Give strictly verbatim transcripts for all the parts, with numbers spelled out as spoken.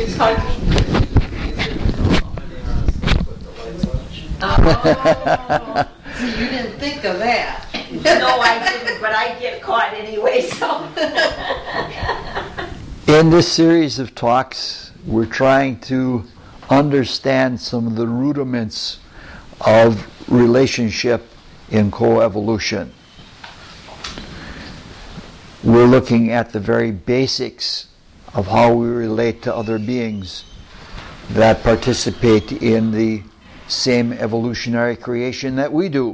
Oh, so you didn't think of that. No, I didn't, but I get caught anyway, so. In this series of talks, we're trying to understand some of the rudiments of relationship in coevolution. We're looking at the very basics of how we relate to other beings that participate in the same evolutionary creation that we do.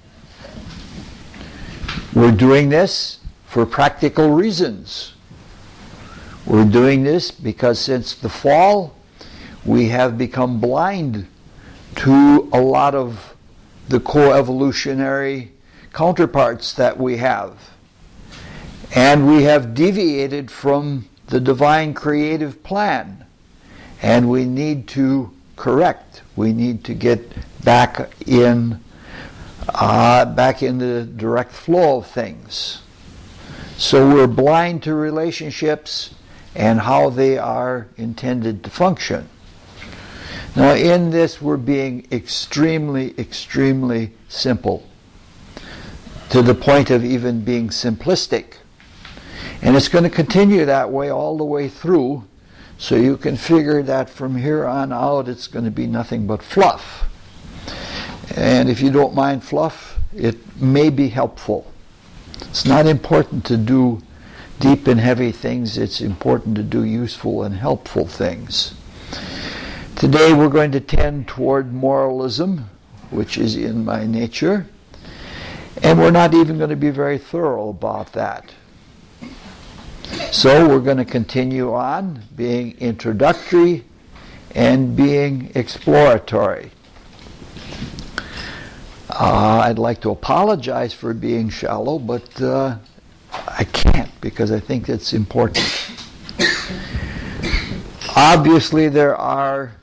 We're doing this for practical reasons. We're doing this because since the fall, we have become blind to a lot of the coevolutionary counterparts that we have. And we have deviated from the divine creative plan. And we need to correct. We need to get back in uh, back in the direct flow of things. So we're blind to relationships and how they are intended to function. Now in this we're being extremely, extremely simple, to the point of even being simplistic. And it's going to continue that way all the way through, so you can figure that from here on out it's going to be nothing but fluff. And if you don't mind fluff, it may be helpful. It's not important to do deep and heavy things, it's important to do useful and helpful things. Today we're going to tend toward moralism, which is in my nature, and we're not even going to be very thorough about that. So we're going to continue on being introductory and being exploratory. Uh, I'd like to apologize for being shallow, but uh, I can't because I think it's important. Obviously, there are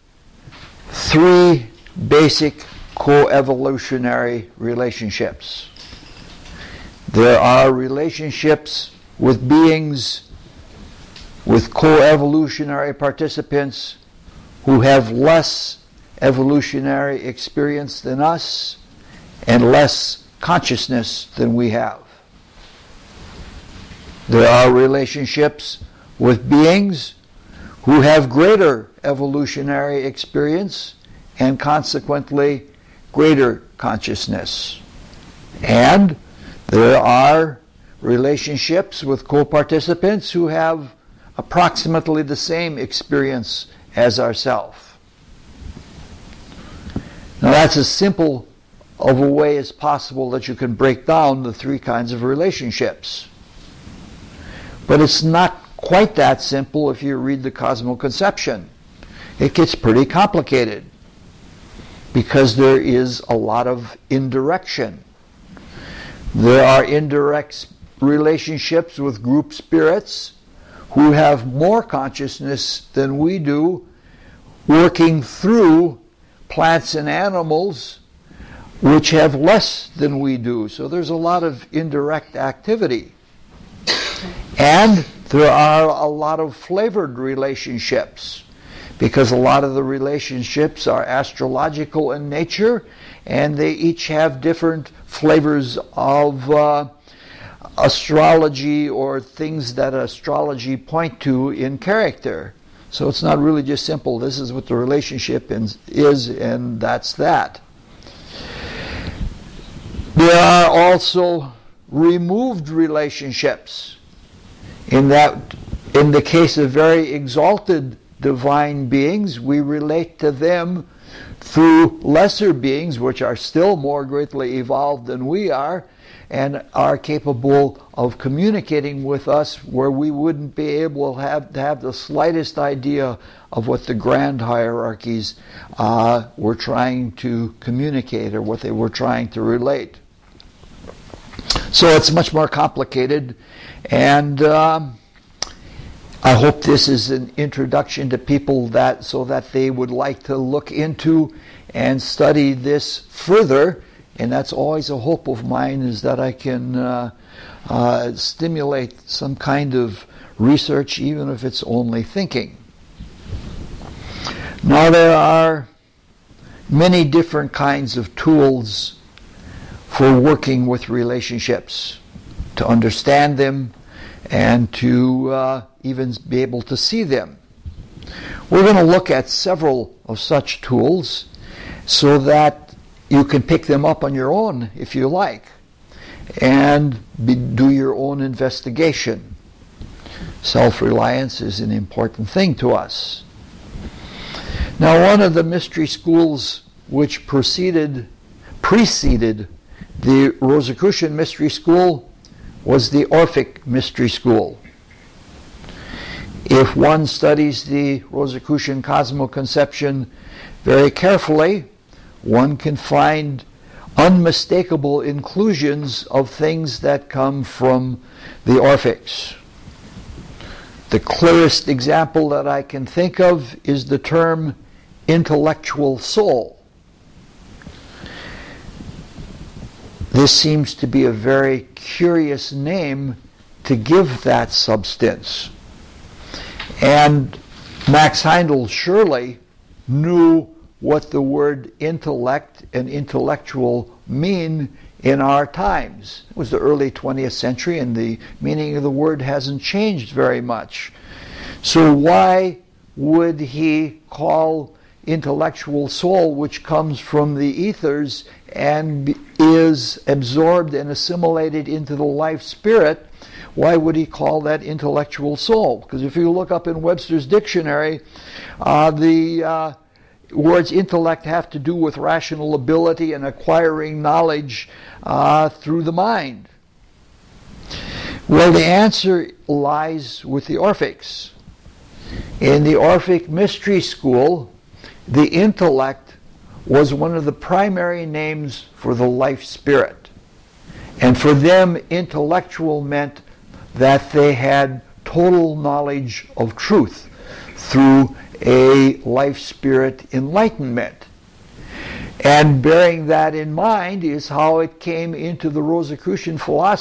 three basic coevolutionary relationships. There are relationships with beings, with coevolutionary participants who have less evolutionary experience than us and less consciousness than we have. There are relationships with beings who have greater evolutionary experience and consequently greater consciousness. And there are relationships with co-participants who have approximately the same experience as ourselves. Now that's as simple of a way as possible that you can break down the three kinds of relationships. But it's not quite that simple if you read the Cosmoconception. It gets pretty complicated because there is a lot of indirection. There are indirect relationships with group spirits who have more consciousness than we do, working through plants and animals which have less than we do. So there's a lot of indirect activity. And there are a lot of flavored relationships, because a lot of the relationships are astrological in nature, and they each have different flavors of uh, astrology or things that astrology point to in character. So it's not really just simple, this is what the relationship is, and that's that. There are also removed relationships, in that, in the case of very exalted divine beings, we relate to them through lesser beings, which are still more greatly evolved than we are, and are capable of communicating with us where we wouldn't be able to have, to have the slightest idea of what the grand hierarchies uh, were trying to communicate or what they were trying to relate. So it's much more complicated, and um, I hope this is an introduction to people that so that they would like to look into and study this further. And that's always a hope of mine, is that I can uh, uh, stimulate some kind of research, even if it's only thinking. Now there are many different kinds of tools for working with relationships, to understand them and to uh, even be able to see them. We're going to look at several of such tools so that you can pick them up on your own if you like and be, do your own investigation. Self-reliance is an important thing to us. Now, one of the mystery schools which preceded, preceded the Rosicrucian mystery school was the Orphic mystery school. If one studies the Rosicrucian cosmoconception very carefully, one can find unmistakable inclusions of things that come from the Orphics. The clearest example that I can think of is the term intellectual soul. This seems to be a very curious name to give that substance. And Max Heindel surely knew what the word intellect and intellectual mean in our times. It was the early twentieth century, and the meaning of the word hasn't changed very much. So why would he call intellectual soul, which comes from the ethers and is absorbed and assimilated into the life spirit, why would he call that intellectual soul? Because if you look up in Webster's dictionary, uh, the uh, words intellect have to do with rational ability and acquiring knowledge uh, through the mind. Well, the answer lies with the Orphics. In the Orphic mystery school, the intellect was one of the primary names for the life spirit. And for them, intellectual meant that they had total knowledge of truth through a life spirit enlightenment. And bearing that in mind is how it came into the Rosicrucian philosophy